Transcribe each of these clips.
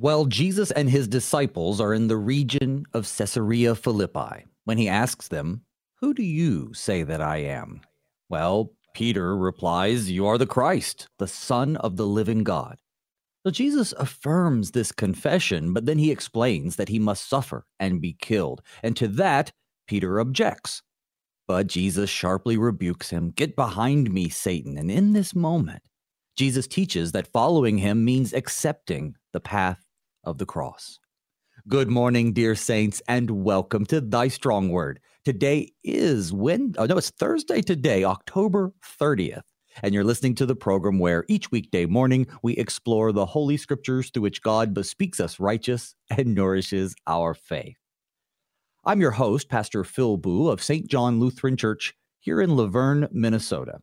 Well, Jesus and his disciples are in the region of Caesarea Philippi when he asks them, "Who do you say that I am?" Well, Peter replies, "You are the Christ, the Son of the living God." So Jesus affirms this confession, but then he explains that he must suffer and be killed. And to that, Peter objects. But Jesus sharply rebukes him, "Get behind me, Satan." And in this moment, Jesus teaches that following him means accepting the path of the cross. Good morning, dear saints, and welcome to Thy Strong Word. Today is it's Thursday today, October 30th. And you're listening to the program where each weekday morning we explore the Holy Scriptures through which God bespeaks us righteous and nourishes our faith. I'm your host, Pastor Phil Boo of St. John Lutheran Church here in Laverne, Minnesota.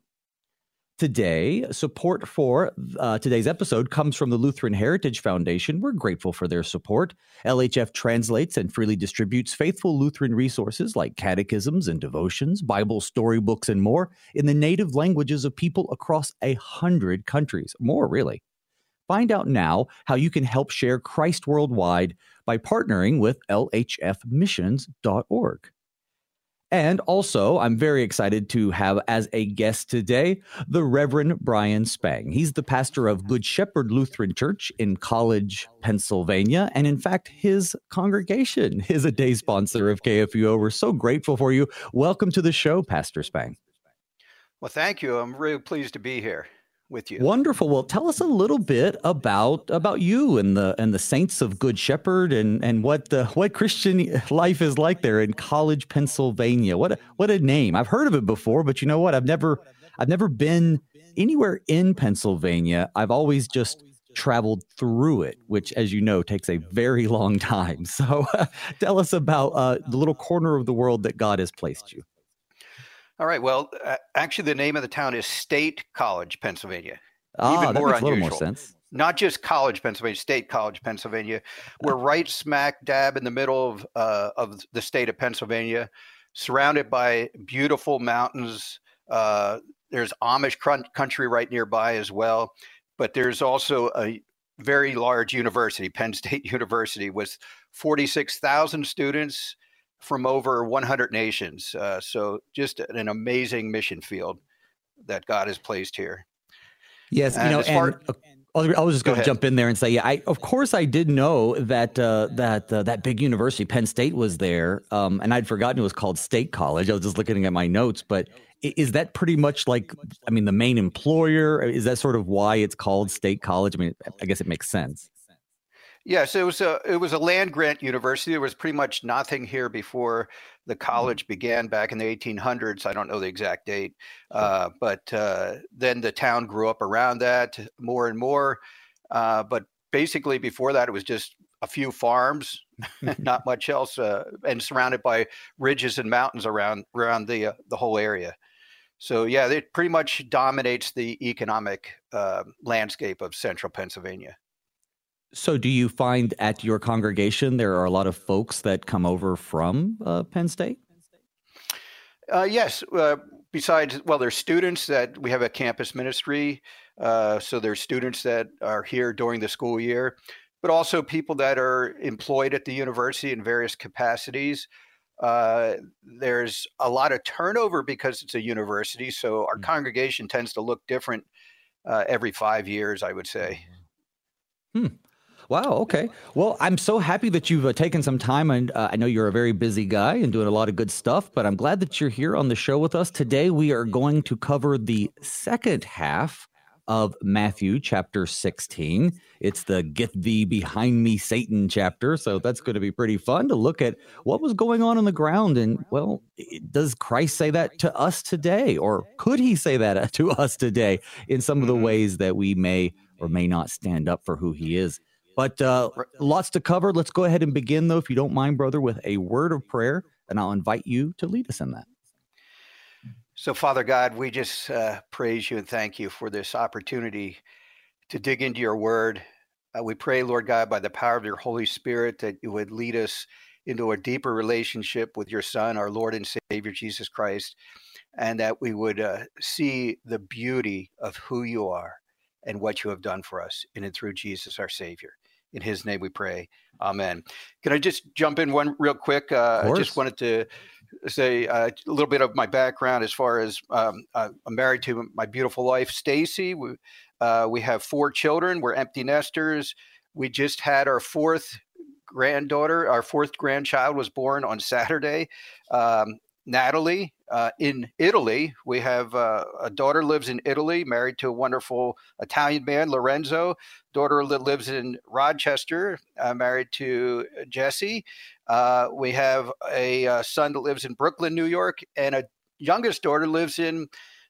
Today, support for today's episode comes from the Lutheran Heritage Foundation. We're grateful for their support. LHF translates and freely distributes faithful Lutheran resources like catechisms and devotions, Bible storybooks, and more in the native languages of people across 100 countries. More, really. Find out now how you can help share Christ worldwide by partnering with lhfmissions.org. And also, I'm very excited to have as a guest today, the Reverend Brian Spang. He's the pastor of Good Shepherd Lutheran Church in College, Pennsylvania. And in fact, his congregation is a day sponsor of KFUO. We're so grateful for you. Welcome to the show, Pastor Spang. Well, thank you. I'm really pleased to be here with you. Wonderful. Well, tell us a little bit about you and the saints of Good Shepherd and what Christian life is like there in College, Pennsylvania. What a name. I've heard of it before, but you know what? I've never been anywhere in Pennsylvania. I've always just traveled through it, which, as you know, takes a very long time. So tell us about the little corner of the world that God has placed you. All right. Well, actually, the name of the town is State College, Pennsylvania. Even more makes unusual. A little more sense. Not just College, Pennsylvania, State College, Pennsylvania. We're right smack dab in the middle of the state of Pennsylvania, surrounded by beautiful mountains. There's Amish country right nearby as well. But there's also a very large university, Penn State University, with 46,000 students from over 100 nations. So just an amazing mission field that God has placed here. Yes, I was just going to jump in there and say, of course I did know that that big university, Penn State, was there, and I'd forgotten it was called State College. I was just looking at my notes, but is that pretty much the main employer? Is that sort of why it's called State College? I mean, I guess it makes sense. Yes, it was a land grant university. There was pretty much nothing here before the college began back in the 1800s. I don't know the exact date, but then the town grew up around that more and more. But basically, before that, it was just a few farms, not much else, and surrounded by ridges and mountains around the whole area. So yeah, it pretty much dominates the economic landscape of central Pennsylvania. So do you find at your congregation there are a lot of folks that come over from Penn State? Yes. Besides, there's students that we have a campus ministry. So there's students that are here during the school year, but also people that are employed at the university in various capacities. There's a lot of turnover because it's a university. So our congregation tends to look different every 5 years, I would say. Wow. Okay. Well, I'm so happy that you've taken some time, and I know you're a very busy guy and doing a lot of good stuff, but I'm glad that you're here on the show with us. Today, we are going to cover the second half of Matthew chapter 16. It's the Get Thee Behind Me, Satan chapter. So that's going to be pretty fun to look at what was going on the ground. And, does Christ say that to us today? Or could he say that to us today in some of the ways that we may or may not stand up for who he is? But lots to cover. Let's go ahead and begin, though, if you don't mind, brother, with a word of prayer, and I'll invite you to lead us in that. So, Father God, we just praise you and thank you for this opportunity to dig into your word. We pray, Lord God, by the power of your Holy Spirit, that you would lead us into a deeper relationship with your Son, our Lord and Savior, Jesus Christ, and that we would see the beauty of who you are and what you have done for us in and through Jesus, our Savior. In his name we pray. Amen. Can I just jump in one real quick? I just wanted to say a little bit of my background as far as I'm married to my beautiful wife, Stacy. We have 4 children. We're empty nesters. We just had our 4th granddaughter. Our 4th grandchild was born on Saturday. Natalie, in Italy. We have a daughter lives in Italy, married to a wonderful Italian man, Lorenzo. Daughter that lives in Rochester, married to Jesse. We have a son that lives in Brooklyn, New York, and a youngest daughter lives in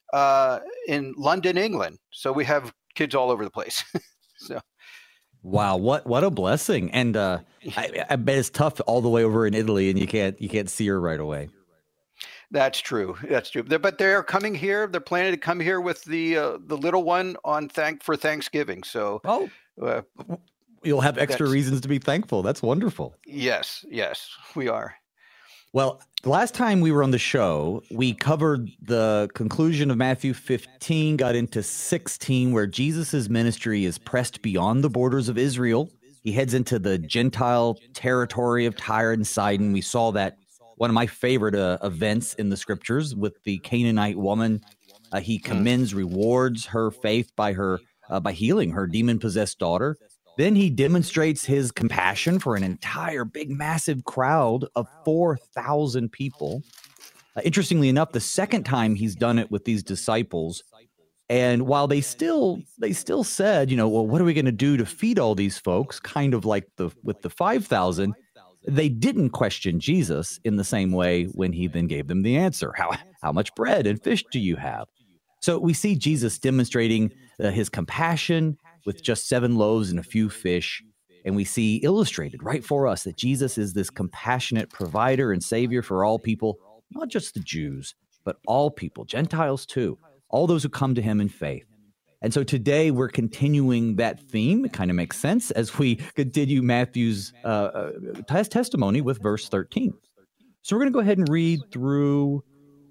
London, England. So we have kids all over the place. So. Wow, what a blessing! And I bet it's tough all the way over in Italy, and you can't see her right away. That's true. That's true. But they're coming here. They're planning to come here with the little one for Thanksgiving. So, you'll have extra reasons to be thankful. That's wonderful. Yes, we are. Well, the last time we were on the show, we covered the conclusion of Matthew 15, got into 16, where Jesus' ministry is pressed beyond the borders of Israel. He heads into the Gentile territory of Tyre and Sidon. We saw that. One of my favorite events in the scriptures with the Canaanite woman. He commends, rewards her faith by healing her demon-possessed daughter. Then he demonstrates his compassion for an entire big, massive crowd of 4,000 people. Interestingly enough, the second time he's done it with these disciples, and while they still said, well, what are we going to do to feed all these folks? Kind of like with the 5,000. They didn't question Jesus in the same way when he then gave them the answer. How much bread and fish do you have? So we see Jesus demonstrating his compassion with just 7 loaves and a few fish. And we see illustrated right for us that Jesus is this compassionate provider and savior for all people, not just the Jews, but all people, Gentiles too, all those who come to him in faith. And so today we're continuing that theme. It kind of makes sense as we continue Matthew's testimony with verse 13. So we're going to go ahead and read through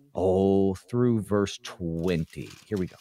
verse 20. Here we go.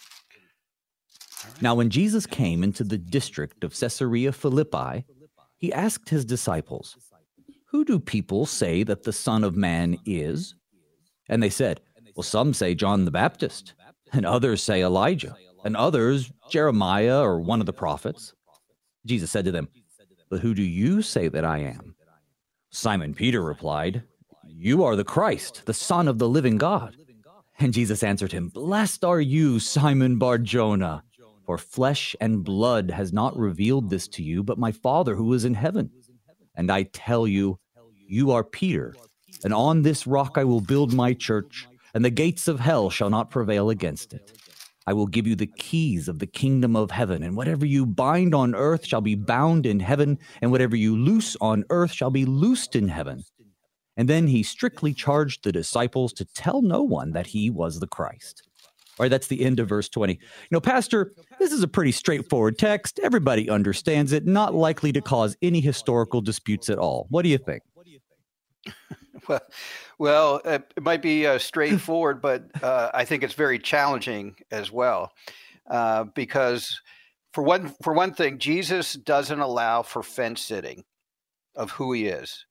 Now, when Jesus came into the district of Caesarea Philippi, he asked his disciples, "Who do people say that the Son of Man is?" And they said, "Well, some say John the Baptist, and others say Elijah, and others, Jeremiah or one of the prophets." Jesus said to them, "But who do you say that I am?" Simon Peter replied, "You are the Christ, the Son of the living God." And Jesus answered him, "Blessed are you, Simon Bar-Jonah, for flesh and blood has not revealed this to you, but my Father who is in heaven. And I tell you, you are Peter, and on this rock I will build my church, and the gates of hell shall not prevail against it. I will give you the keys of the kingdom of heaven, and whatever you bind on earth shall be bound in heaven, and whatever you loose on earth shall be loosed in heaven." And then he strictly charged the disciples to tell no one that he was the Christ. All right, that's the end of verse 20. Pastor, this is a pretty straightforward text. Everybody understands it, not likely to cause any historical disputes at all. What do you think? Well, it might be straightforward, but I think it's very challenging as well, because for one thing, Jesus doesn't allow for fence sitting of who he is.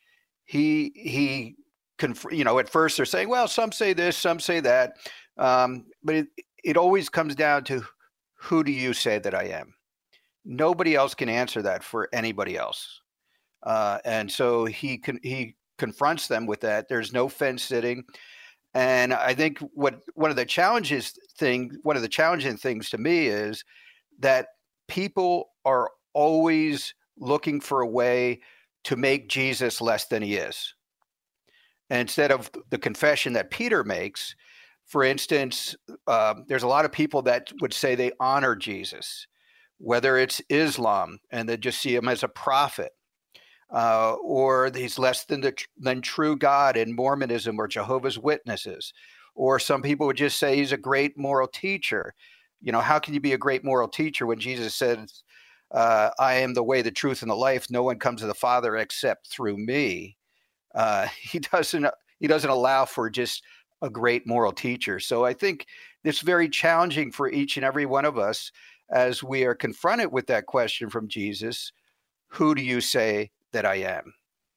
He at first they're saying, well, some say this, some say that, but it always comes down to, who do you say that I am? Nobody else can answer that for anybody else, and so he confronts them with that. There's no fence sitting. And I think one of the challenging things to me is that people are always looking for a way to make Jesus less than he is. And instead of the confession that Peter makes, for instance, there's a lot of people that would say they honor Jesus, whether it's Islam and they just see him as a prophet, or he's less than true God in Mormonism or Jehovah's Witnesses. Or some people would just say he's a great moral teacher. How can you be a great moral teacher when Jesus said, I am the way, the truth, and the life. No one comes to the Father except through me. He doesn't allow for just a great moral teacher. So I think it's very challenging for each and every one of us as we are confronted with that question from Jesus. who do you say that I am?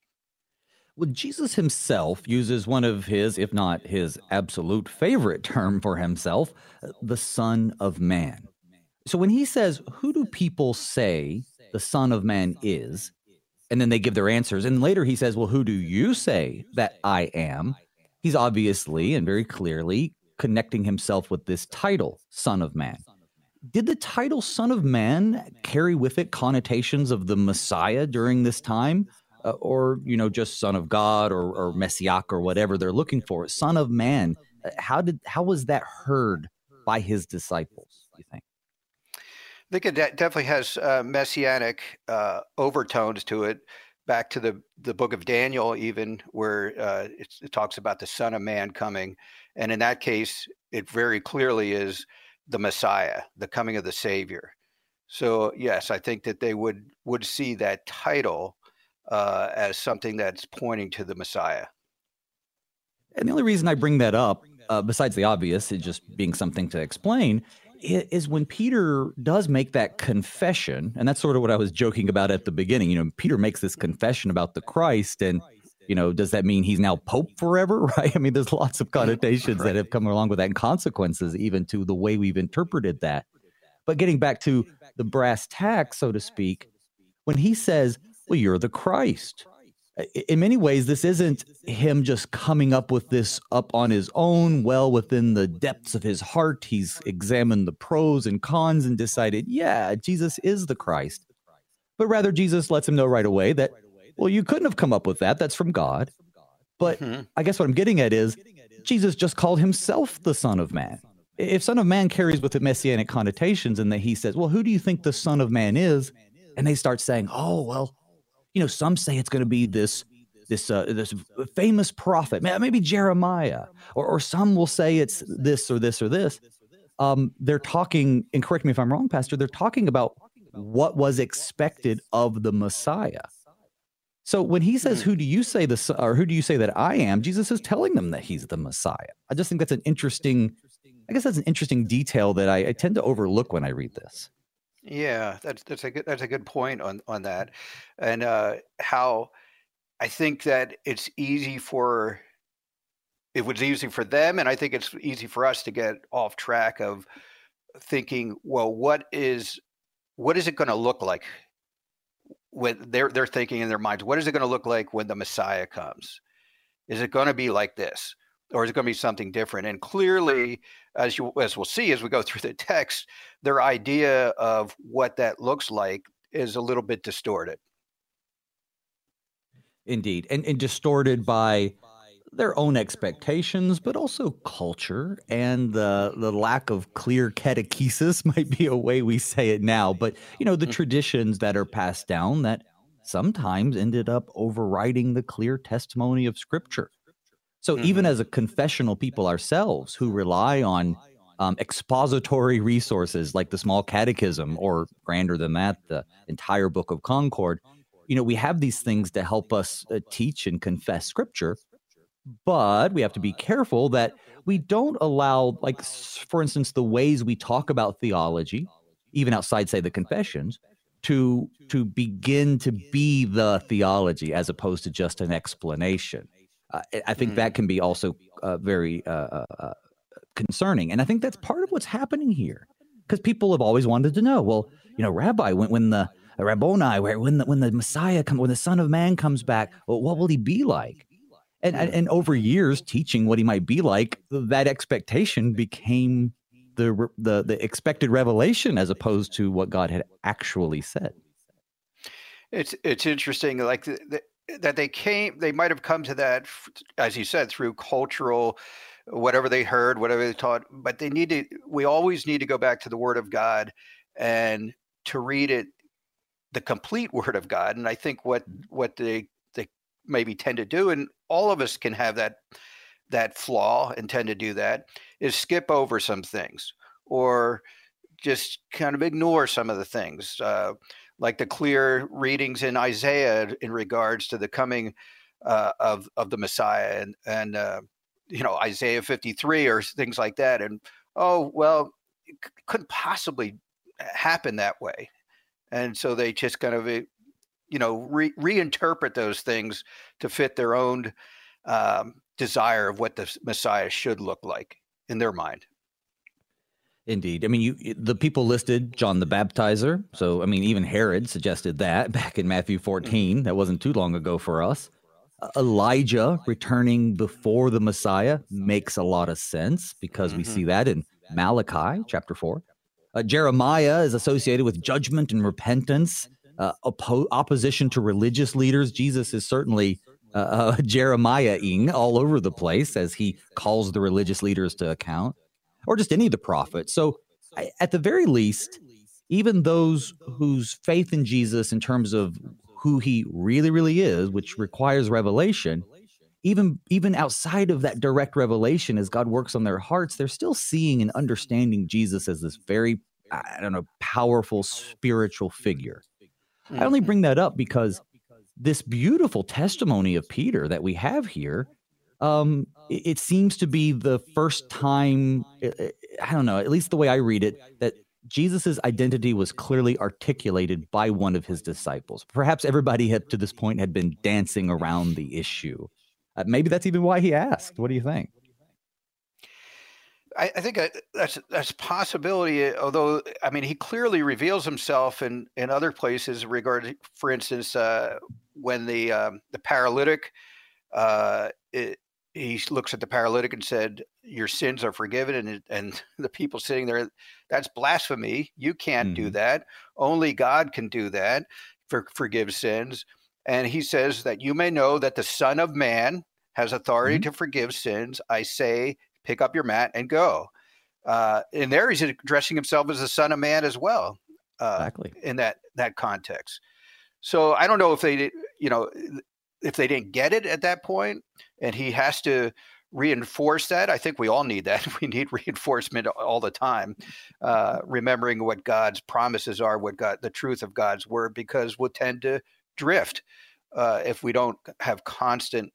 Well, Jesus himself uses one of his, if not his absolute favorite term for himself, the Son of Man. So when he says, who do people say the Son of Man is? And then they give their answers. And later he says, well, who do you say that I am? He's obviously and very clearly connecting himself with this title, Son of Man. Did the title Son of Man carry with it connotations of the Messiah during this time? Or, just Son of God or Messiah or whatever they're looking for? Son of Man. How was that heard by his disciples, you think? I think it definitely has messianic overtones to it. Back to the book of Daniel, even where it talks about the Son of Man coming, and in that case, it very clearly is the Messiah, the coming of the Savior. So yes, I think that they would see that title as something that's pointing to the Messiah. And the only reason I bring that up, besides the obvious, it just being something to explain, is when Peter does make that confession, and that's sort of what I was joking about at the beginning. Peter makes this confession about the Christ, and does that mean he's now Pope forever, right? I mean, there's lots of connotations that have come along with that and consequences even to the way we've interpreted that. But getting back to the brass tacks, so to speak, when he says, well, you're the Christ, in many ways, this isn't him just coming up with this up on his own, well within the depths of his heart. He's examined the pros and cons and decided, yeah, Jesus is the Christ. But rather, Jesus lets him know right away that, well, you couldn't have come up with that. That's from God. But I guess what I'm getting at is Jesus just called himself the Son of Man. If Son of Man carries with it messianic connotations and that he says, well, who do you think the Son of Man is? And they start saying, oh, well, some say it's going to be this famous prophet, maybe Jeremiah, or some will say it's this or this or this. They're talking, and correct me if I'm wrong, Pastor, they're talking about what was expected of the Messiah. So when he says, who do you say that I am? Jesus is telling them that he's the Messiah. I just think that's an interesting detail that I tend to overlook when I read this. Yeah, that's a good point on that, and how I think that it was easy for them, and I think it's easy for us to get off track of thinking, well, what is it going to look like when they're thinking in their minds? What is it going to look like when the Messiah comes? Is it going to be like this? Or is it going to be something different? And clearly, as we'll see as we go through the text, their idea of what that looks like is a little bit distorted. Indeed, and distorted by their own expectations, but also culture and the lack of clear catechesis might be a way we say it now. But, the traditions that are passed down that sometimes ended up overriding the clear testimony of Scripture. So even as a confessional people ourselves who rely on expository resources like the Small Catechism, or grander than that, the entire Book of Concord, we have these things to help us teach and confess Scripture, but we have to be careful that we don't allow, like, for instance, the ways we talk about theology, even outside, say, the confessions, to begin to be the theology as opposed to just an explanation. I think that can be also very concerning. And I think that's part of what's happening here, because people have always wanted to know, well, Rabbi, when the Rabboni, when the Messiah comes, when the Son of Man comes back, well, what will he be like? And over years, teaching what he might be like, that expectation became the expected revelation as opposed to what God had actually said. It's interesting, like that they might have come to that, as you said, through cultural, whatever they heard, whatever they taught, but we always need to go back to the Word of God and to read it, the complete Word of God. And I think what they maybe tend to do, and all of us can have that flaw and tend to do that, is skip over some things or just kind of ignore some of the things, like the clear readings in Isaiah in regards to the coming of the Messiah, and Isaiah 53 or things like that. And it couldn't possibly happen that way. And so they just kind of reinterpret those things to fit their own desire of what the Messiah should look like in their mind. Indeed. I mean, the people listed John the Baptizer. So, I mean, even Herod suggested that back in Matthew 14. That wasn't too long ago for us. Elijah returning before the Messiah makes a lot of sense because we see that in Malachi chapter 4. Jeremiah is associated with judgment and repentance, opposition to religious leaders. Jesus is certainly Jeremiah-ing all over the place as he calls the religious leaders to account, or just any of the prophets. So at the very least, even those whose faith in Jesus in terms of who he really, really is, which requires revelation, even outside of that direct revelation, as God works on their hearts, they're still seeing and understanding Jesus as this very, powerful spiritual figure. I only bring that up because this beautiful testimony of Peter that we have here, it seems to be the first time, at least the way I read it, that Jesus' identity was clearly articulated by one of his disciples. Perhaps everybody to this point had been dancing around the issue. Maybe that's even why he asked. What do you think? I think that's a possibility. Although, I mean, he clearly reveals himself in other places regarding, for instance, when the paralytic, he looks at the paralytic and said, "Your sins are forgiven," and the people sitting there, that's blasphemy. You can't do that. Only God can do that, forgive sins. And he says that you may know that the Son of Man has authority to forgive sins. I say, pick up your mat and go. And there he's addressing himself as the Son of Man as well. Exactly. In that context. So I don't know if they didn't get it at that point, and he has to reinforce that. I think we all need that. We need reinforcement all the time, remembering what God's promises are, the truth of God's word, because we'll tend to drift if we don't have constant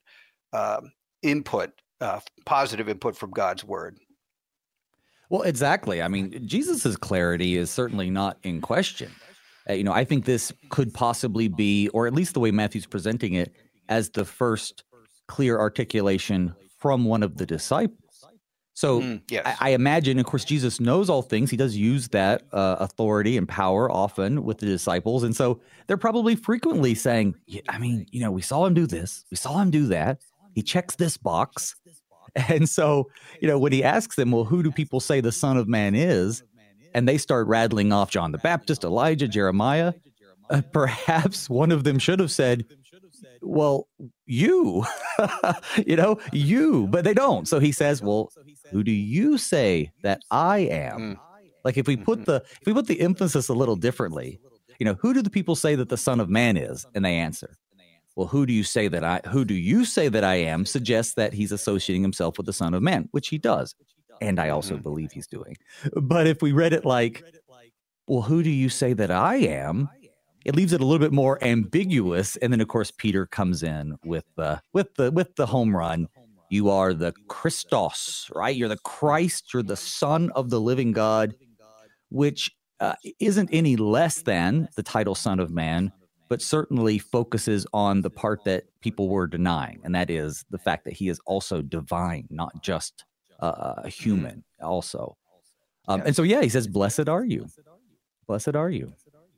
input, positive input from God's word. Well, exactly. I mean, Jesus's clarity is certainly not in question. I think this could possibly be, or at least the way Matthew's presenting it, as the first clear articulation from one of the disciples. So yes. I imagine, of course, Jesus knows all things. He does use that authority and power often with the disciples. And so they're probably frequently saying, we saw him do this. We saw him do that. He checks this box. And so, when he asks them, well, who do people say the Son of Man is? And they start rattling off John the Baptist, Elijah, Jeremiah. Perhaps one of them should have said, well, you, you, but they don't. So he says, well, who do you say that I am? Like if we put the emphasis a little differently, who do the people say that the Son of Man is? And they answer, well, who do you say that I am? Suggests that he's associating himself with the Son of Man, which he does. And I also believe he's doing. But if we read it like, well, who do you say that I am? It leaves it a little bit more ambiguous. And then, of course, Peter comes in with the home run. You are the Christos, right? You're the Christ. You're the Son of the living God, which isn't any less than the title Son of Man, but certainly focuses on the part that people were denying. And that is the fact that he is also divine, not just a human also. And so, he says, blessed are you. Blessed are you.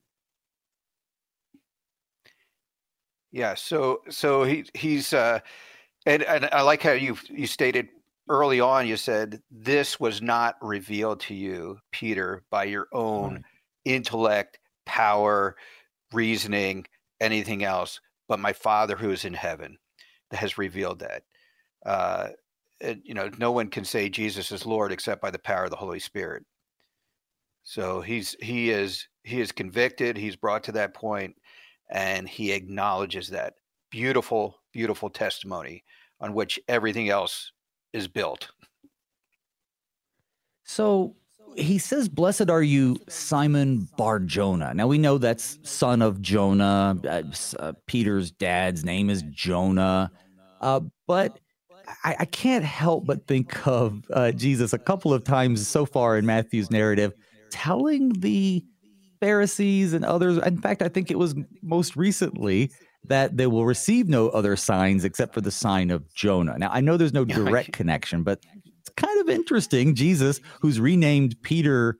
Yeah. So he's and I like how you stated early on, you said, this was not revealed to you, Peter, by your own intellect, power, reasoning, anything else, but my Father who is in heaven has revealed that. No one can say Jesus is Lord except by the power of the Holy Spirit. So he is convicted. He's brought to that point, and he acknowledges that beautiful, beautiful testimony on which everything else is built. So he says, blessed are you, Simon Bar-Jonah. Now we know that's son of Jonah. Peter's dad's name is Jonah. But I can't help but think of Jesus a couple of times so far in Matthew's narrative, telling the Pharisees and others. In fact, I think it was most recently that they will receive no other signs except for the sign of Jonah. Now, I know there's no direct connection, but it's kind of interesting. Jesus, who's renamed Peter,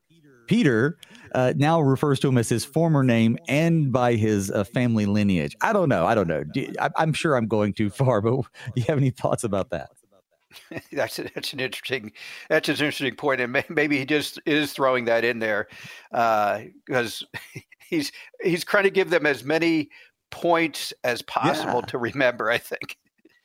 now refers to him as his former name and by his family lineage. I don't know. I'm sure I'm going too far, but do you have any thoughts about that? That's an interesting point, and maybe he just is throwing that in there because he's trying to give them as many points as possible to remember. I think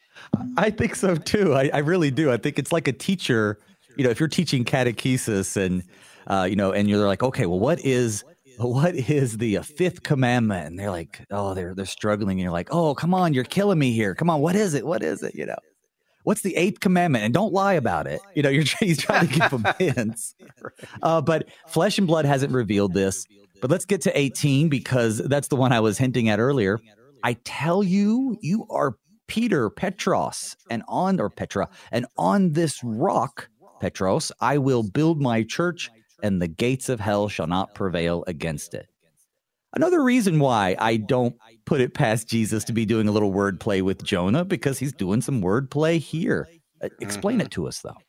so too. I really do. I think it's like a teacher. If you're teaching catechesis and and you're like, okay, well, what is the fifth commandment? And they're like, oh, they're struggling. And you're like, oh, come on, you're killing me here. Come on, what is it? What's the eighth commandment? And don't lie about it. He's trying to give them hints. But flesh and blood hasn't revealed this. But let's get to 18 because that's the one I was hinting at earlier. I tell you, you are Peter, Petros, Petra, and on this rock, Petros, I will build my church, and the gates of hell shall not prevail against it. Another reason why I don't put it past Jesus to be doing a little wordplay with Jonah, because he's doing some wordplay here. Explain it to us, though.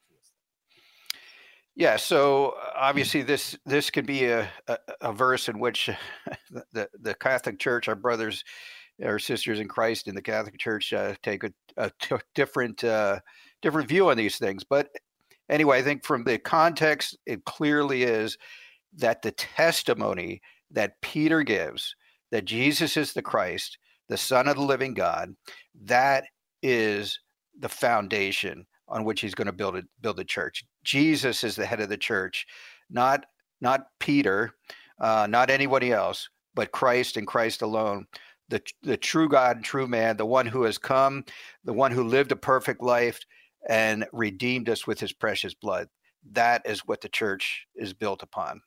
Yeah, so obviously this could be a verse in which the Catholic Church, our brothers or sisters in Christ in the Catholic Church, take a different view on these things. But anyway, I think from the context, it clearly is that the testimony that Peter gives, that Jesus is the Christ, the Son of the living God, that is the foundation on which he's going to build a church. Jesus is the head of the church, not Peter, not anybody else, but Christ and Christ alone, the true God and true man, the one who has come, the one who lived a perfect life and redeemed us with his precious blood. That is what the church is built upon.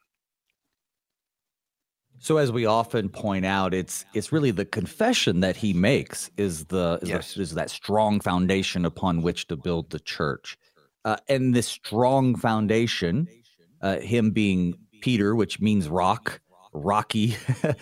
So as we often point out, it's really the confession that he makes is that strong foundation upon which to build the church. And this strong foundation, him being Peter, which means rocky,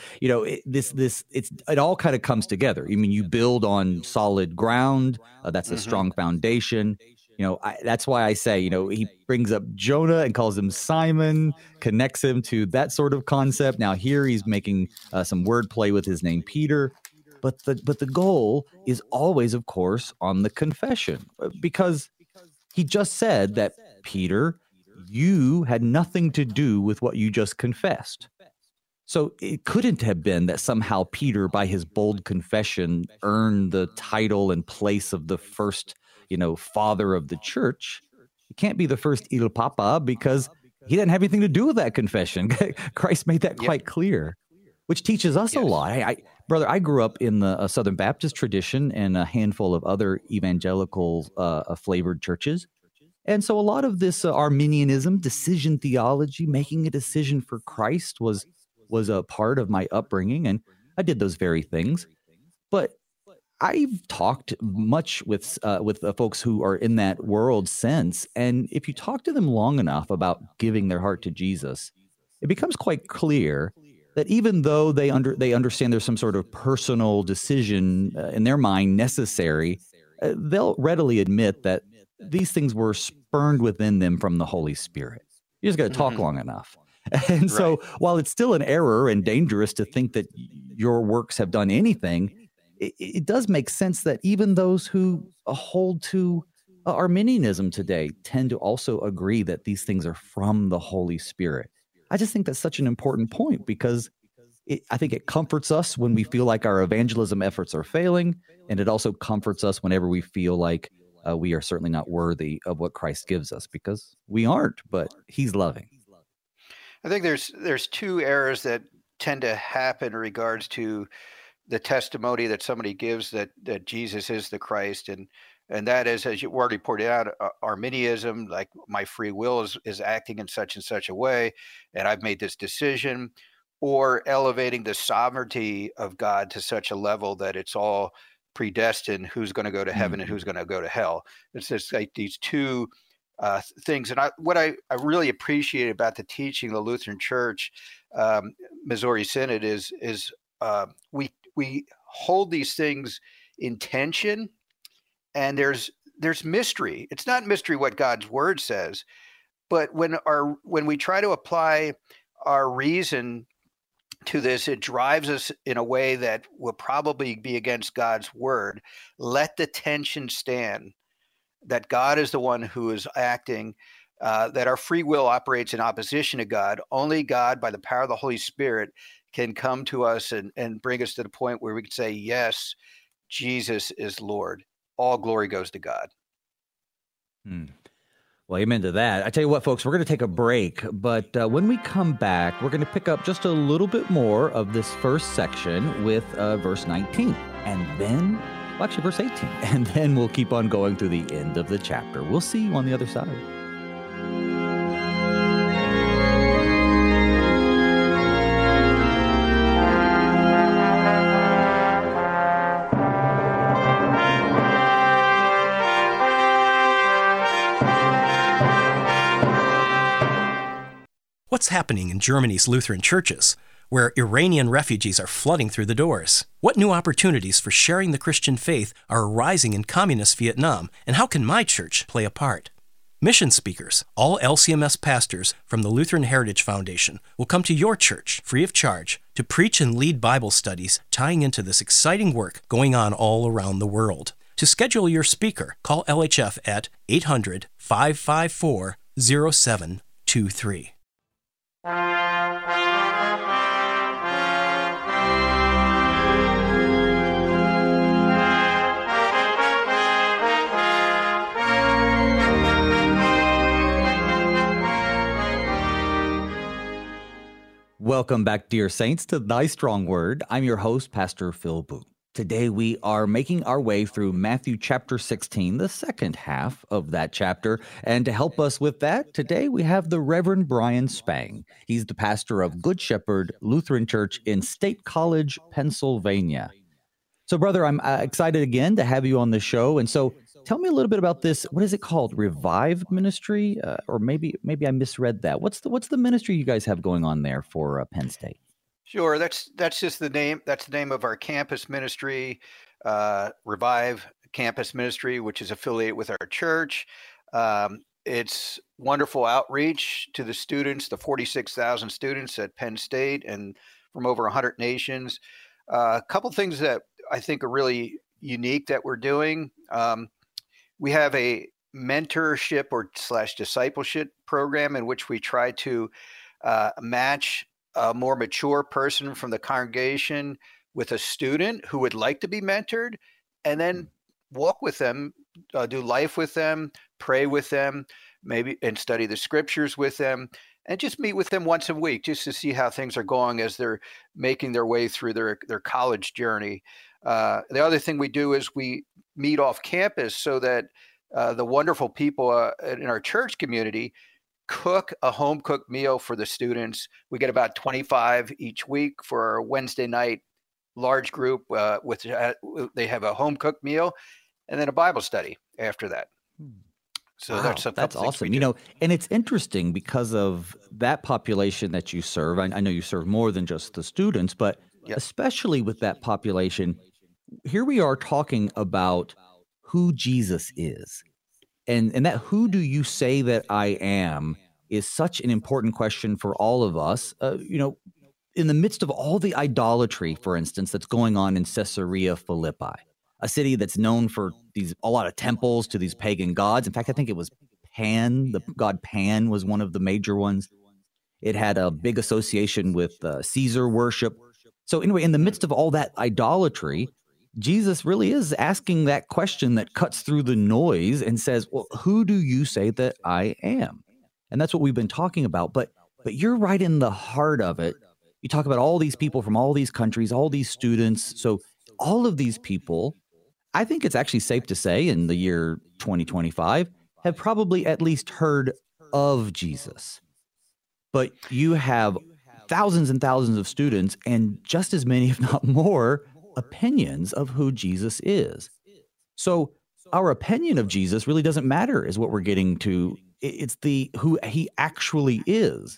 it all kind of comes together. I mean, you build on solid ground. That's a strong foundation. That's why I say, he brings up Jonah and calls him Simon, connects him to that sort of concept. Now here he's making some wordplay with his name Peter, but the goal is always, of course, on the confession, because he just said that, Peter, you had nothing to do with what you just confessed. So it couldn't have been that somehow Peter, by his bold confession, earned the title and place of the first father of the church. He can't be the first Il Papa because he didn't have anything to do with that confession. Christ made that quite clear, which teaches us a lot. Brother, I grew up in the Southern Baptist tradition and a handful of other evangelical flavored churches. And so a lot of this Arminianism, decision theology, making a decision for Christ was a part of my upbringing, and I did those very things. But I've talked much with folks who are in that world since, and if you talk to them long enough about giving their heart to Jesus, it becomes quite clear that even though they understand there's some sort of personal decision in their mind necessary, they'll readily admit that these things were spurned within them from the Holy Spirit. You just got to talk long enough. And so while it's still an error and dangerous to think that your works have done anything, it does make sense that even those who hold to Arminianism today tend to also agree that these things are from the Holy Spirit. I just think that's such an important point because I think it comforts us when we feel like our evangelism efforts are failing, and it also comforts us whenever we feel like we are certainly not worthy of what Christ gives us, because we aren't, but he's loving. I think there's two errors that tend to happen in regards to the testimony that somebody gives that Jesus is the Christ, and that is, as you already pointed out, Arminianism, like my free will is acting in such and such a way, and I've made this decision, or elevating the sovereignty of God to such a level that it's all predestined who's going to go to heaven and who's going to go to hell. It's just like these two things. And what I really appreciate about the teaching of the Lutheran Church, Missouri Synod is we hold these things in tension, and there's mystery. It's not mystery what God's word says, but when we try to apply our reason to this, it drives us in a way that will probably be against God's word. Let the tension stand, that God is the one who is acting, that our free will operates in opposition to God. Only God, by the power of the Holy Spirit, can come to us and bring us to the point where we can say, yes, Jesus is Lord. All glory goes to God. Well, amen to that. I tell you what, folks, we're going to take a break, but when we come back, we're going to pick up just a little bit more of this first section with verse 19, and then, well, actually verse 18, and then we'll keep on going through the end of the chapter. We'll see you on the other side. What's happening in Germany's Lutheran churches, where Iranian refugees are flooding through the doors? What new opportunities for sharing the Christian faith are arising in communist Vietnam, and how can my church play a part? Mission speakers, all LCMS pastors from the Lutheran Heritage Foundation, will come to your church free of charge to preach and lead Bible studies tying into this exciting work going on all around the world. To schedule your speaker, call LHF at 800-554-0723. Welcome back, dear saints, to Thy Strong Word. I'm your host, Pastor Phil Booth. Today we are making our way through Matthew chapter 16, the second half of that chapter. And to help us with that, today we have the Reverend Brian Spang. He's the pastor of Good Shepherd Lutheran Church in State College, Pennsylvania. So, brother, I'm excited again to have you on the show. And so tell me a little bit about this. What is it called? Revive Ministry? Or maybe I misread that. What's the ministry you guys have going on there for Penn State? Sure, that's just the name. That's the name of our campus ministry, Revive Campus Ministry, which is affiliated with our church. It's wonderful outreach to the students, the 46,000 students at Penn State, and from over 100 nations. A couple things that I think are really unique that we're doing. We have a mentorship or / discipleship program in which we try to match a more mature person from the congregation with a student who would like to be mentored, and then walk with them, do life with them, pray with them, maybe, and study the scriptures with them, and just meet with them once a week just to see how things are going as they're making their way through their college journey. The other thing we do is we meet off campus so that the wonderful people in our church community cook a home-cooked meal for the students. We get about 25 each week for our Wednesday night large group. They have a home-cooked meal and then a Bible study after that. So wow, that's awesome. You know, and it's interesting because of that population that you serve. I know you serve more than just the students, but yep, especially with that population, here we are talking about who Jesus is. And that who do you say that I am is such an important question for all of us. In the midst of all the idolatry, for instance, that's going on in Caesarea Philippi, a city that's known for a lot of temples to these pagan gods. In fact, I think it was Pan, the god Pan was one of the major ones. It had a big association with Caesar worship. So anyway, in the midst of all that idolatry, Jesus really is asking that question that cuts through the noise and says, well, who do you say that I am? And that's what we've been talking about. But you're right in the heart of it. You talk about all these people from all these countries, all these students. So all of these people, I think it's actually safe to say in the year 2025, have probably at least heard of Jesus. But you have thousands and thousands of students and just as many, if not more, opinions of who Jesus is. So our opinion of Jesus really doesn't matter is what we're getting to. It's who he actually is.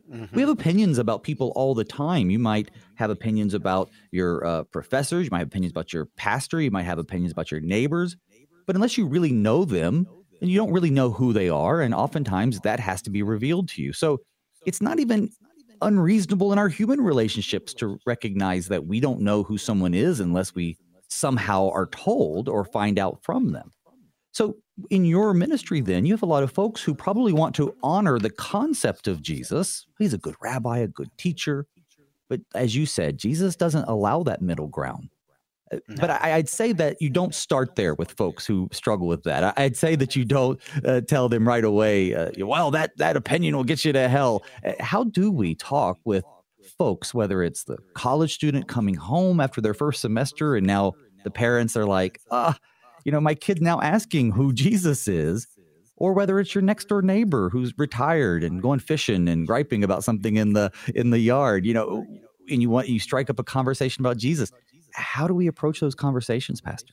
We have opinions about people all the time. You might have opinions about your professors. You might have opinions about your pastor. You might have opinions about your neighbors. But unless you really know them, then you don't really know who they are. And oftentimes that has to be revealed to you. So it's not even unreasonable in our human relationships to recognize that we don't know who someone is unless we somehow are told or find out from them. So in your ministry, then, you have a lot of folks who probably want to honor the concept of Jesus. He's a good rabbi, a good teacher. But as you said, Jesus doesn't allow that middle ground. But I'd say that you don't start there with folks who struggle with that. I'd say that you don't tell them right away, well, that opinion will get you to hell. How do we talk with folks, whether it's the college student coming home after their first semester and now the parents are like, my kid's now asking who Jesus is, or whether it's your next door neighbor who's retired and going fishing and griping about something in the yard, and you strike up a conversation about Jesus. How do we approach those conversations, Pastor?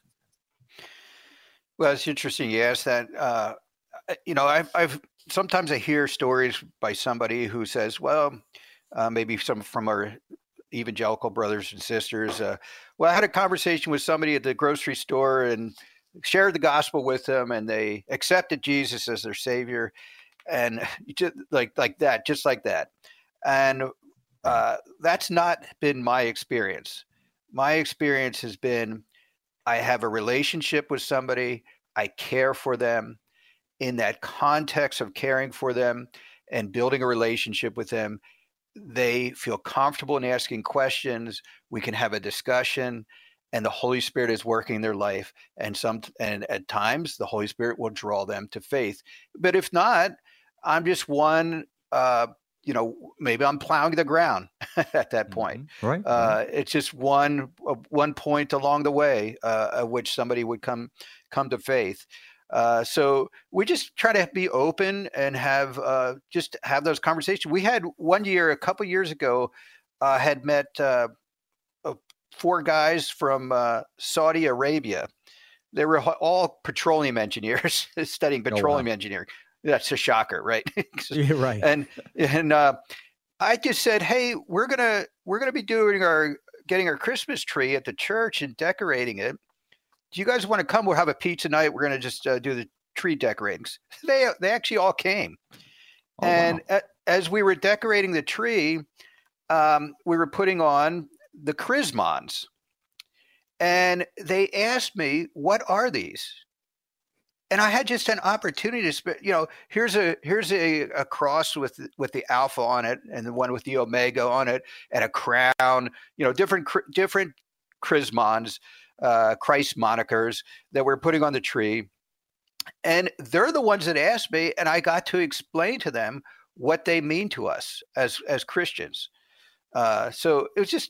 Well, it's interesting you asked that. I've sometimes I hear stories by somebody who says, well, maybe some from our evangelical brothers and sisters. I had a conversation with somebody at the grocery store and shared the gospel with them, and they accepted Jesus as their Savior, and just like that. And that's not been my experience. My experience has been, I have a relationship with somebody, I care for them. In that context of caring for them and building a relationship with them, they feel comfortable in asking questions. We can have a discussion, and the Holy Spirit is working in their life. And at times, the Holy Spirit will draw them to faith. But if not, I'm just one. Maybe I'm plowing the ground at that point. Right. It's just one point along the way at which somebody would come to faith. So we just try to be open and have those conversations. We had one year, a couple years ago, had met 4 guys from Saudi Arabia. They were all petroleum engineers studying petroleum engineering. That's a shocker, right? Yeah, right. And I just said, hey, we're gonna be getting our Christmas tree at the church and decorating it. Do you guys want to come? We'll have a pizza night. We're going to just do the tree decoratings. They actually all came. Wow. As we were decorating the tree, we were putting on the Chrismons. And they asked me, what are these? And I had just an opportunity to, here's a cross with the Alpha on it, and the one with the Omega on it, and a crown, different Chrismons, Christ monikers that we're putting on the tree. And they're the ones that asked me, and I got to explain to them what they mean to us as Christians. So it was just,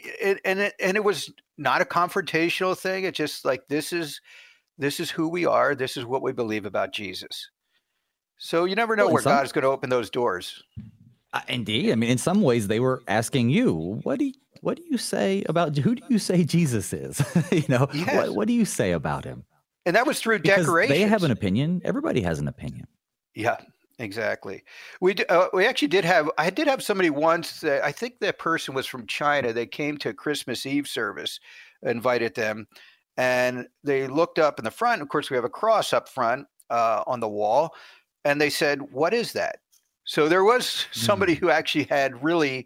it was not a confrontational thing. It's just like, this is who we are. This is what we believe about Jesus. So you never know where God is going to open those doors. Indeed. I mean, in some ways they were asking you, what do you say about, who do you say Jesus is? Yes. What do you say about him? And that was through because decorations. They have an opinion. Everybody has an opinion. Yeah, exactly. We actually did have, I did have somebody once, I think that person was from China. They came to a Christmas Eve service, invited them, and they looked up in the front. Of course, we have a cross up front on the wall. And they said, what is that? So there was somebody who actually had really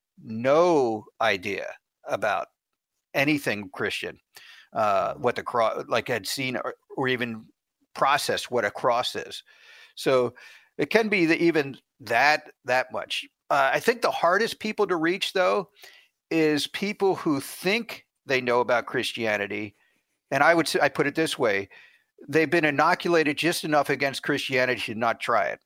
no idea about anything Christian, what the cross, like had seen or even processed what a cross is. So it can be even that much. I think the hardest people to reach, though, is people who think they know about Christianity. And I put it this way: they've been inoculated just enough against Christianity to not try it.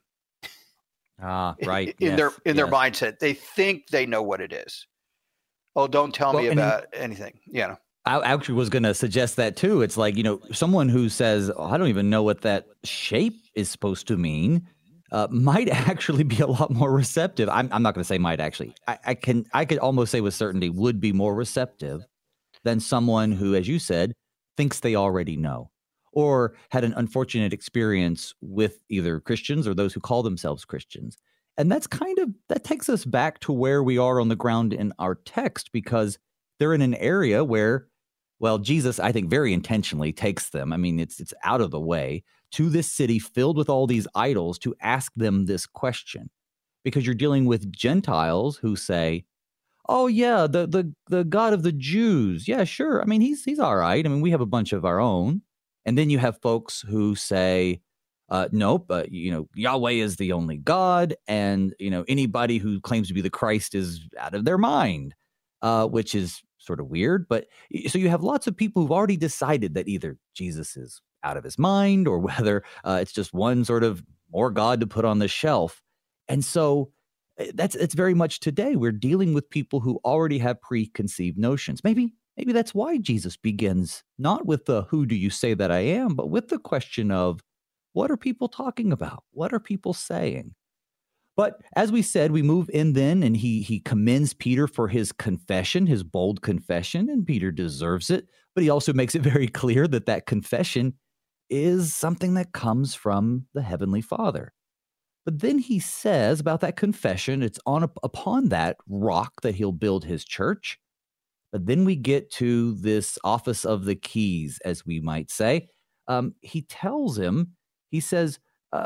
Right. In their mindset, they think they know what it is. Oh, don't tell me about anything. I actually was going to suggest that too. It's like, someone who says, I don't even know what that shape is supposed to mean, might actually be a lot more receptive. I'm not going to say might actually. I could almost say with certainty would be more receptive than someone who, as you said, thinks they already know, or had an unfortunate experience with either Christians or those who call themselves Christians. And that takes us back to where we are on the ground in our text, because they're in an area where, well, Jesus, I think very intentionally takes them. I mean, it's out of the way to this city filled with all these idols to ask them this question, because you're dealing with Gentiles who say, oh yeah, the God of the Jews. Yeah, sure. I mean, he's all right. I mean, we have a bunch of our own. And then you have folks who say, nope, Yahweh is the only God, and anybody who claims to be the Christ is out of their mind, which is sort of weird. But so you have lots of people who've already decided that either Jesus is out of his mind, or whether it's just one sort of more God to put on the shelf. And so it's very much today. We're dealing with people who already have preconceived notions. Maybe that's why Jesus begins not with the "who do you say that I am," but with the question of, what are people talking about? What are people saying? But as we said, we move in then, and he commends Peter for his confession, his bold confession, and Peter deserves it. But he also makes it very clear that confession is something that comes from the Heavenly Father. But then he says about that confession, it's upon that rock that he'll build his church. But then we get to this office of the keys, as we might say. He tells him, he says,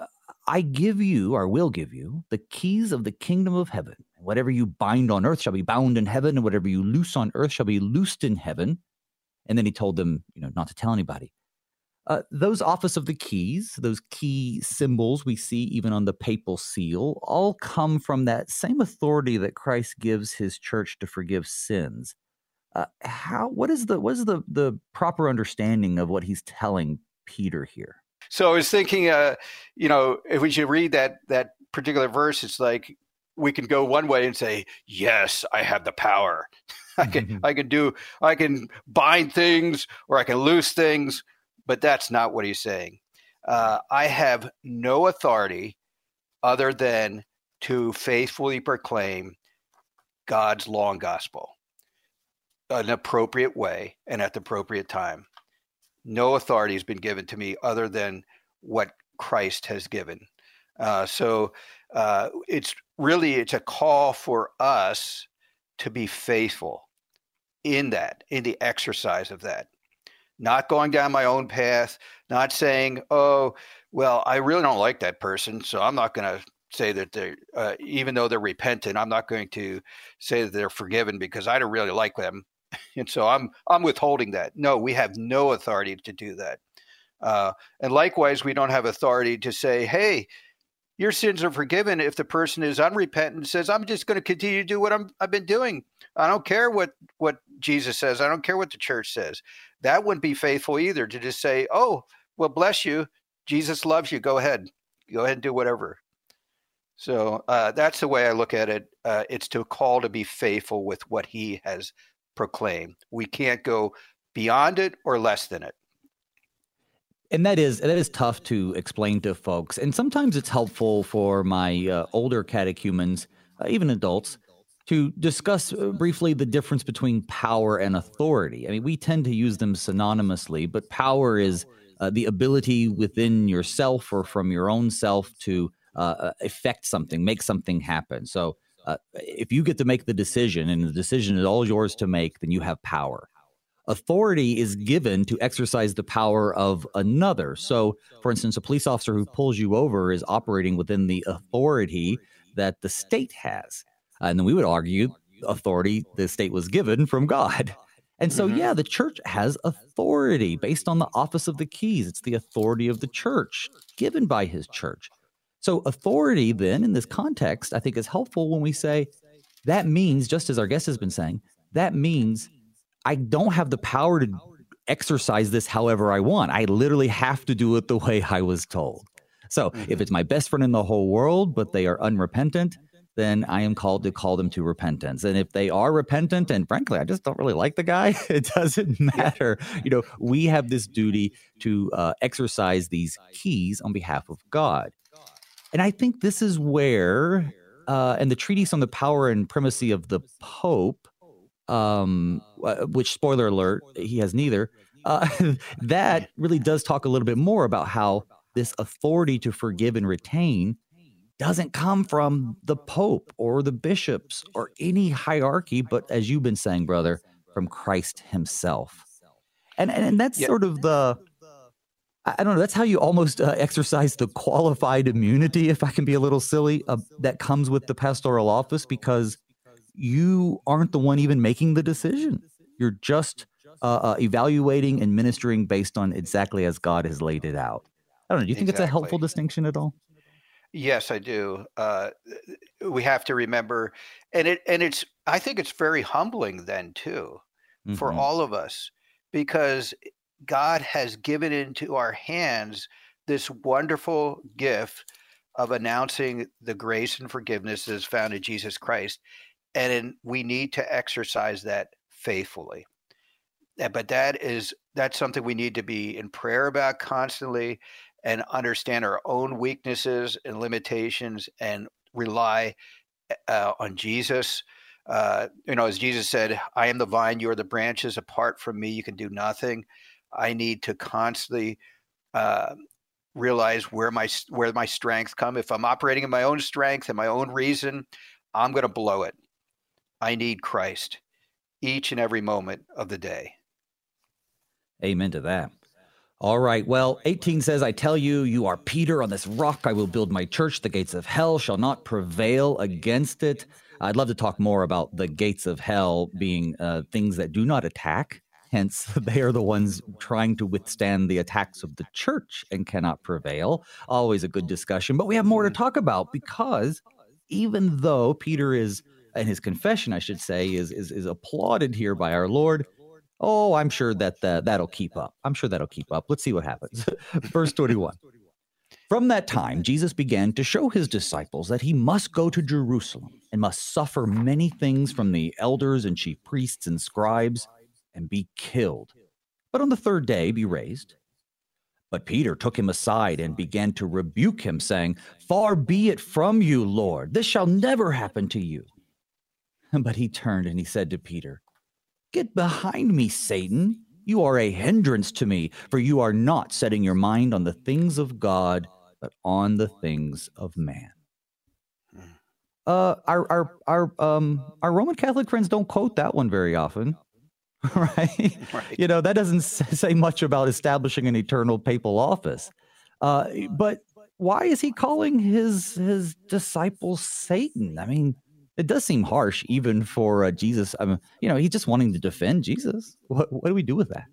I give you, or will give you, the keys of the kingdom of heaven. Whatever you bind on earth shall be bound in heaven, and whatever you loose on earth shall be loosed in heaven. And then he told them, not to tell anybody. Those office of the keys, those key symbols we see even on the papal seal, all come from that same authority that Christ gives his church to forgive sins. What is the proper understanding of what he's telling Peter here? So I was thinking, if we should read that particular verse, it's like we can go one way and say, yes, I have the power. I can bind things, or I can loose things, but that's not what he's saying. I have no authority other than to faithfully proclaim God's law and gospel in an appropriate way and at the appropriate time. No authority has been given to me other than what Christ has given. So it's a call for us to be faithful in the exercise of that. Not going down my own path, not saying, oh, well, I really don't like that person, so I'm not going to say that they're, even though they're repentant, I'm not going to say that they're forgiven because I don't really like them. And so I'm withholding that. No, we have no authority to do that. And likewise, we don't have authority to say, hey, your sins are forgiven if the person is unrepentant and says, I'm just going to continue to do what I've been doing. I don't care what Jesus says. I don't care what the church says. That wouldn't be faithful either, to just say, oh, well, bless you. Jesus loves you. Go ahead. Go ahead and do whatever. So that's the way I look at it. It's to call to be faithful with what he has proclaimed. We can't go beyond it or less than it. And that is tough to explain to folks. And sometimes it's helpful for my older catechumens, even adults, to discuss briefly the difference between power and authority. I mean, we tend to use them synonymously, but power is the ability within yourself or from your own self to affect something, make something happen. So if you get to make the decision and the decision is all yours to make, then you have power. Authority is given to exercise the power of another. So, for instance, a police officer who pulls you over is operating within the authority that the state has. And then we would argue authority the state was given from God. And so, yeah, the church has authority based on the office of the keys. It's the authority of the church given by his church. So authority then in this context, I think is helpful when we say that means, just as our guest has been saying, that means I don't have the power to exercise this however I want. I literally have to do it the way I was told. So if it's my best friend in the whole world, but they are unrepentant, then I am called to call them to repentance. And if they are repentant, and frankly, I just don't really like the guy, it doesn't matter. We have this duty to exercise these keys on behalf of God. And I think this is where, and the treatise on the power and primacy of the Pope, which, spoiler alert, he has neither, that really does talk a little bit more about how this authority to forgive and retain doesn't come from the Pope or the bishops or any hierarchy, but as you've been saying, brother, from Christ himself. And that's sort of I don't know, that's how you almost exercise the qualified immunity, if I can be a little silly, that comes with the pastoral office, because you aren't the one even making the decision. You're just evaluating and ministering based on exactly as God has laid it out. I don't know. Do you think it's a helpful distinction at all? Yes, I do. We have to remember, I think it's very humbling then too, for all of us, because God has given into our hands this wonderful gift of announcing the grace and forgiveness that is found in Jesus Christ. And we need to exercise that faithfully. But that's something we need to be in prayer about constantly, and understand our own weaknesses and limitations, and rely on Jesus. As Jesus said, I am the vine, you are the branches. Apart from me, you can do nothing. I need to constantly realize where my strength come. If I'm operating in my own strength and my own reason, I'm going to blow it. I need Christ each and every moment of the day. Amen to that. All right. Well, 18 says, I tell you, you are Peter. On this rock I will build my church. The gates of hell shall not prevail against it. I'd love to talk more about the gates of hell being things that do not attack. Hence, they are the ones trying to withstand the attacks of the church and cannot prevail. Always a good discussion. But we have more to talk about, because even though Peter is, and his confession, I should say, is applauded here by our Lord, I'm sure that'll keep up. I'm sure that'll keep up. Let's see what happens. Verse 21. From that time, Jesus began to show his disciples that he must go to Jerusalem and must suffer many things from the elders and chief priests and scribes, and be killed, but on the third day be raised. But Peter took him aside and began to rebuke him, saying, Far be it from you, Lord, this shall never happen to you. But he turned and he said to Peter, Get behind me, Satan. You are a hindrance to me, for you are not setting your mind on the things of God, but on the things of man. Our Roman Catholic friends don't quote that one very often. Right? That doesn't say much about establishing an eternal papal office. But why is he calling his disciples Satan? I mean, it does seem harsh, even for Jesus. He's just wanting to defend Jesus. What do we do with that?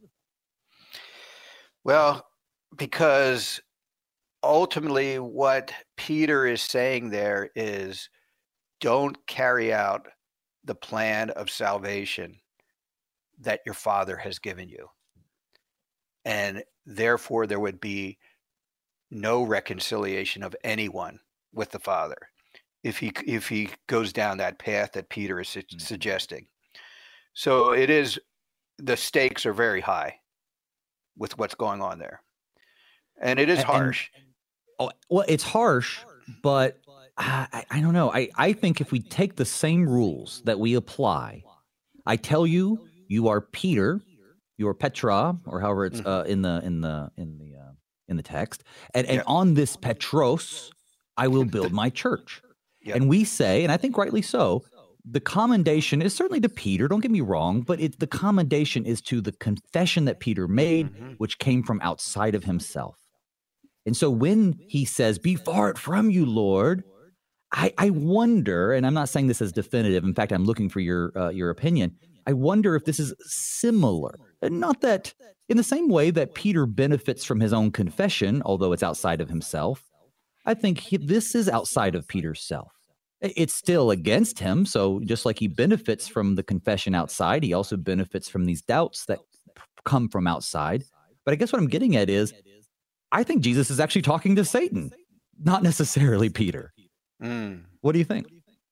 Well, because ultimately what Peter is saying there is, don't carry out the plan of salvation that your Father has given you. And therefore there would be no reconciliation of anyone with the Father if he goes down that path that Peter is suggesting. So the stakes are very high with what's going on there. And it is harsh. It's harsh, but I don't know. I think if we take the same rules that we apply, I tell you, you are Peter, you are Petra, or however it's in the text, and on this Petros, I will build my church. Yep. And we say, and I think rightly so, the commendation is certainly to Peter. Don't get me wrong, but the commendation is to the confession that Peter made, which came from outside of himself. And so when he says, "Be far it from you, Lord," I wonder, and I'm not saying this is definitive. In fact, I'm looking for your opinion. I wonder if this is similar. Not that in the same way that Peter benefits from his own confession, although it's outside of himself, I think this is outside of Peter's self. It's still against him, so just like he benefits from the confession outside, he also benefits from these doubts that come from outside. But I guess what I'm getting at is, I think Jesus is actually talking to Satan, not necessarily Peter. What do you think?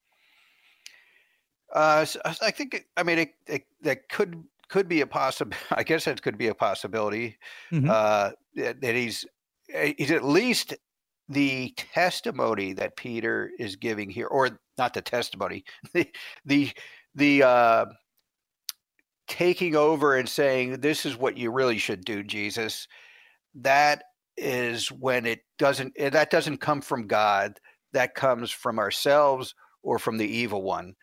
I think, that could be a possibility. I guess that could be a possibility. That he's at least the testimony that Peter is giving here, or not the testimony, the taking over and saying, "This is what you really should do, Jesus." That is when that doesn't come from God. that comes from ourselves or from the evil one.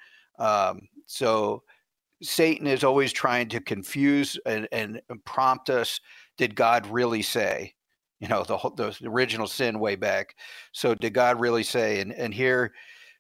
So Satan is always trying to confuse and prompt us. Did God really say? The original sin way back. So did God really say? And here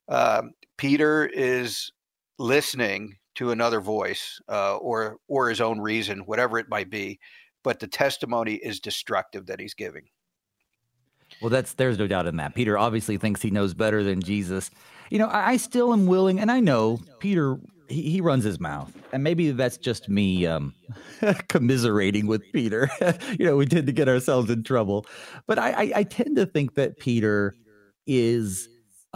Peter is listening to another voice or his own reason, whatever it might be. But the testimony is destructive that he's giving. Well, there's no doubt in that. Peter obviously thinks he knows better than Jesus. I still am willing, and I know Peter, he runs his mouth, and maybe that's just me commiserating with Peter. We tend to get ourselves in trouble. But I tend to think that Peter is,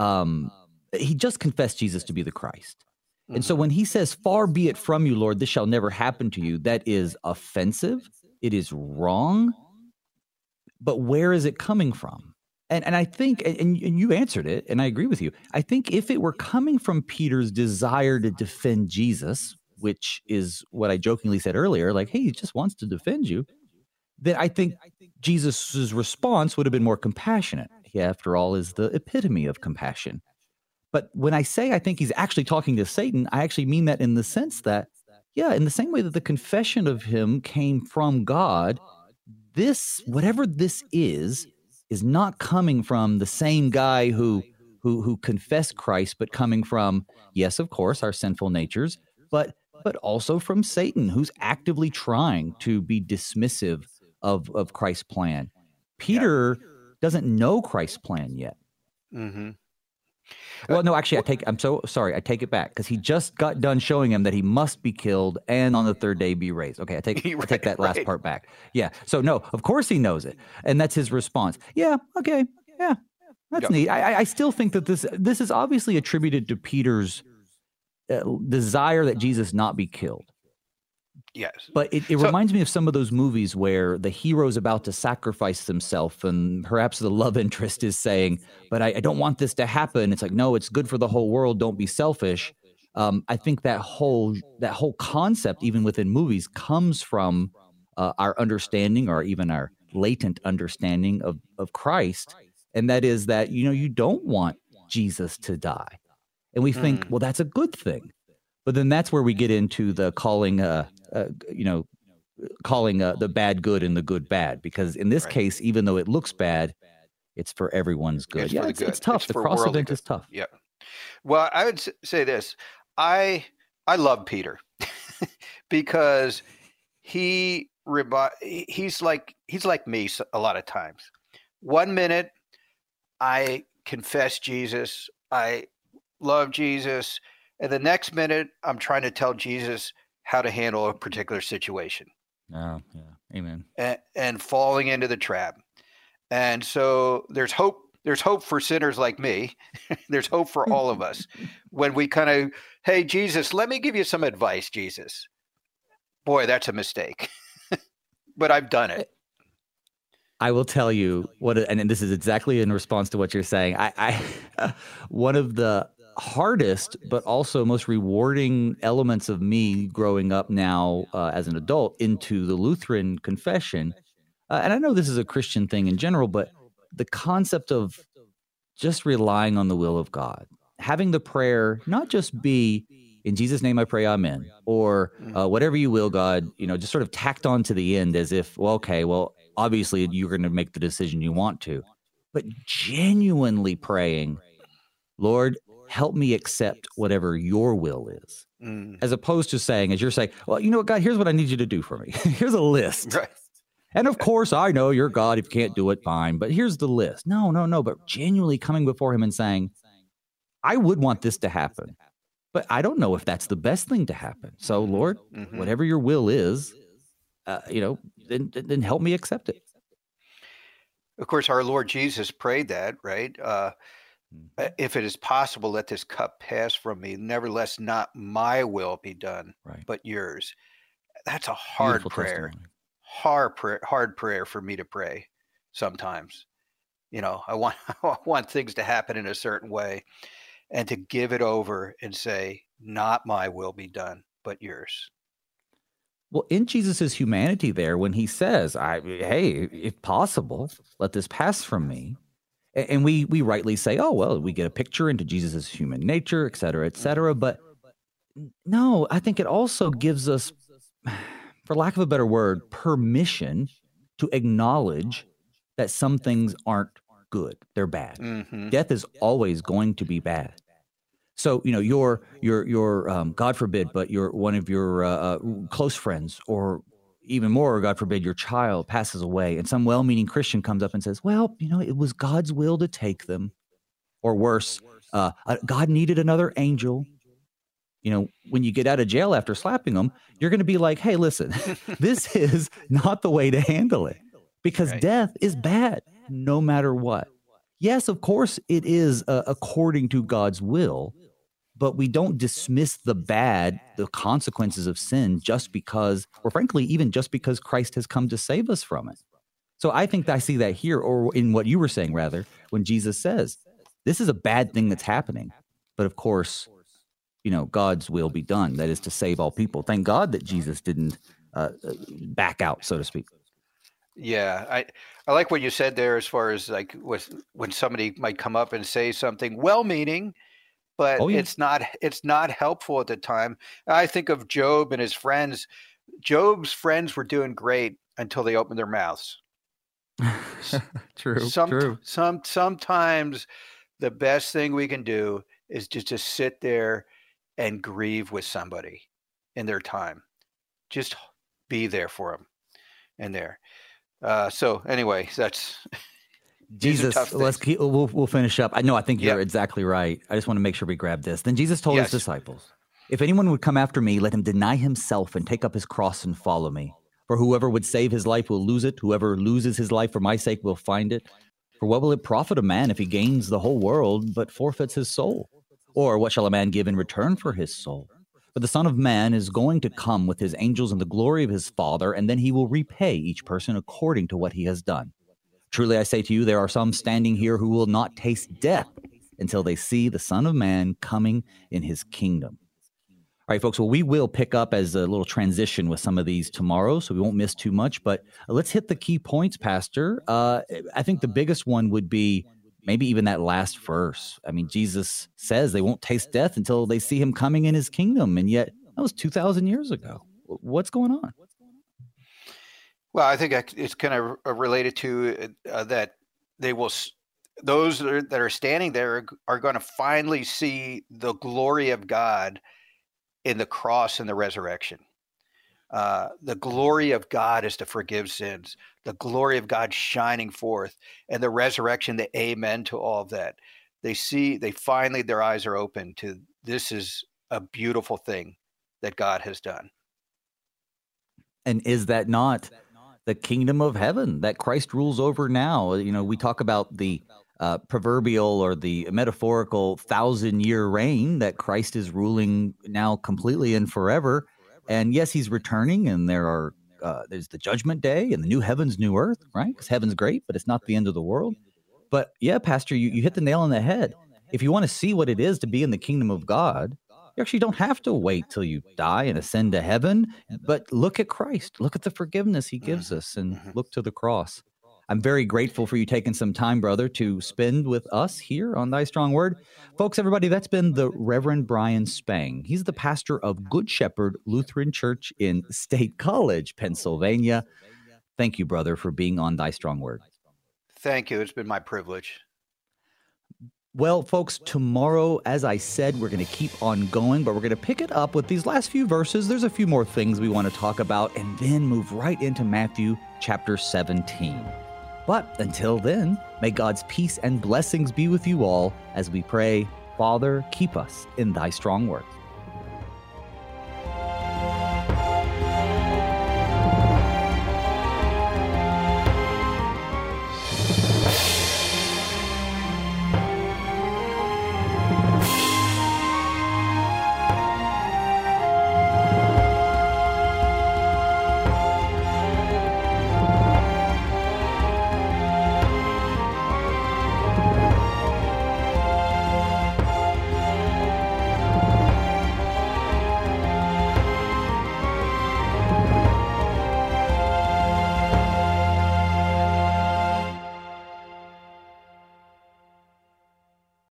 he just confessed Jesus to be the Christ. And so when he says, "Far be it from you, Lord, this shall never happen to you," that is offensive. It is wrong. But where is it coming from? And I think, and you answered it, and I agree with you. I think if it were coming from Peter's desire to defend Jesus, which is what I jokingly said earlier, like, hey, he just wants to defend you, then I think Jesus's response would have been more compassionate. He, after all, is the epitome of compassion. But when I say I think he's actually talking to Satan, I actually mean that in the sense that, in the same way that the confession of him came from God, this, whatever this is not coming from the same guy who confessed Christ, but coming from, yes, of course, our sinful natures, but also from Satan, who's actively trying to be dismissive of Christ's plan. Peter doesn't know Christ's plan yet. Mm-hmm. Well, no, actually, I'm so sorry. I take it back, because he just got done showing him that he must be killed and on the third day be raised. Okay, I take that last part back. Yeah. So no, of course he knows it, and that's his response. Yeah. Okay. Yeah. That's neat. I still think that this is obviously attributed to Peter's desire that Jesus not be killed. Yes. But it reminds me of some of those movies where the hero's about to sacrifice himself, and perhaps the love interest is saying, but I don't want this to happen. It's like, no, it's good for the whole world. Don't be selfish. I think that whole concept, even within movies, comes from our understanding, or even our latent understanding of Christ. And that is that, you don't want Jesus to die. And we think, well, that's a good thing. But then that's where we get into the calling the bad good and the good bad. Because in this case, even though it looks bad, it's for everyone's good. It's tough. The cross event is tough. Yeah. Well, I would say this. I love Peter because he's like me a lot of times. 1 minute, I confess Jesus. I love Jesus. And the next minute, I'm trying to tell Jesus how to handle a particular situation. Oh, yeah. Amen. And falling into the trap. And so there's hope. There's hope for sinners like me. There's hope for all of us when we kind of, hey, Jesus, let me give you some advice, Jesus. Boy, that's a mistake. But I've done it. I will tell you and this is exactly in response to what you're saying. I one of the hardest but also most rewarding elements of me growing up now as an adult into the Lutheran confession, and I know this is a Christian thing in general, but the concept of just relying on the will of God, having the prayer not just be in Jesus' name I pray, amen, or whatever you will, God, just sort of tacked on to the end as if, obviously you're going to make the decision you want to, but genuinely praying, Lord, help me accept whatever your will is, as opposed to saying, as you're saying, well, you know what, God, here's what I need you to do for me. Here's a list. Right. And of course, I know you're God. If you can't do it, fine. But here's the list. No. But genuinely coming before him and saying, I would want this to happen, but I don't know if that's the best thing to happen. So, Lord, whatever your will is, then help me accept it. Of course, our Lord Jesus prayed that, right? If it is possible, let this cup pass from me. Nevertheless, not my will be done, but yours. That's a hard prayer. Hard prayer for me to pray sometimes. I want things to happen in a certain way, and to give it over and say, not my will be done, but yours. Well, in Jesus's humanity there, when he says, hey, if possible, let this pass from me, And we rightly say, oh, well, we get a picture into Jesus' human nature, et cetera, et cetera. But no, I think it also gives us, for lack of a better word, permission to acknowledge that some things aren't good. They're bad. Mm-hmm. Death is always going to be bad. So, your God forbid, but one of your close friends, or even more, God forbid, your child passes away, and some well-meaning Christian comes up and says, well, it was God's will to take them. Or worse, God needed another angel. When you get out of jail after slapping them, you're going to be like, hey, listen, this is not the way to handle it, because death is bad no matter what. Yes, of course, it is according to God's will, but we don't dismiss the consequences of sin just because, or frankly, even just because Christ has come to save us from it. So I think I see that here, or in what you were saying, rather, when Jesus says, this is a bad thing that's happening, but of course, God's will be done. That is to save all people. Thank God that Jesus didn't back out, so to speak. Yeah, I like what you said there, as far as like when somebody might come up and say something well-meaning, but it's not helpful at the time. I think of Job and his friends. Job's friends were doing great until they opened their mouths. True. Sometimes the best thing we can do is just to sit there and grieve with somebody in their time. Just be there for them in there. So anyway, that's Jesus. We'll finish up. I think you're exactly right. I just want to make sure we grab this. Then Jesus told his disciples, if anyone would come after me, let him deny himself and take up his cross and follow me. For whoever would save his life will lose it. Whoever loses his life for my sake will find it. For what will it profit a man if he gains the whole world but forfeits his soul? Or what shall a man give in return for his soul? For the Son of Man is going to come with his angels in the glory of his Father, and then he will repay each person according to what he has done. Truly I say to you, there are some standing here who will not taste death until they see the Son of Man coming in his kingdom. All right, folks, well, we will pick up as a little transition with some of these tomorrow, so we won't miss too much. But let's hit the key points, Pastor. I think the biggest one would be maybe even that last verse. I mean, Jesus says they won't taste death until they see him coming in his kingdom. And yet that was 2,000 years ago. What's going on? Well, I think it's kind of related to that those that are standing there are going to finally see the glory of God in the cross and the resurrection. The glory of God is to forgive sins, the glory of God shining forth, and the resurrection, the amen to all of that. Finally, their eyes are open to, this is a beautiful thing that God has done. And is that not the kingdom of heaven that Christ rules over now? We talk about the proverbial or the metaphorical 1,000-year reign that Christ is ruling now completely and forever. And yes, he's returning, and there's the judgment day and the new heavens, new earth, right? Because heaven's great, but it's not the end of the world. But yeah, Pastor, you hit the nail on the head. If you want to see what it is to be in the kingdom of God, you actually don't have to wait till you die and ascend to heaven, but look at Christ. Look at the forgiveness he gives us, and look to the cross. I'm very grateful for you taking some time, brother, to spend with us here on Thy Strong Word. Folks, everybody, that's been the Reverend Brian Spang. He's the pastor of Good Shepherd Lutheran Church in State College, Pennsylvania. Thank you, brother, for being on Thy Strong Word. Thank you. It's been my privilege. Well, folks, tomorrow, as I said, we're going to keep on going, but we're going to pick it up with these last few verses. There's a few more things we want to talk about, and then move right into Matthew chapter 17. But until then, may God's peace and blessings be with you all as we pray, Father, keep us in Thy strong word.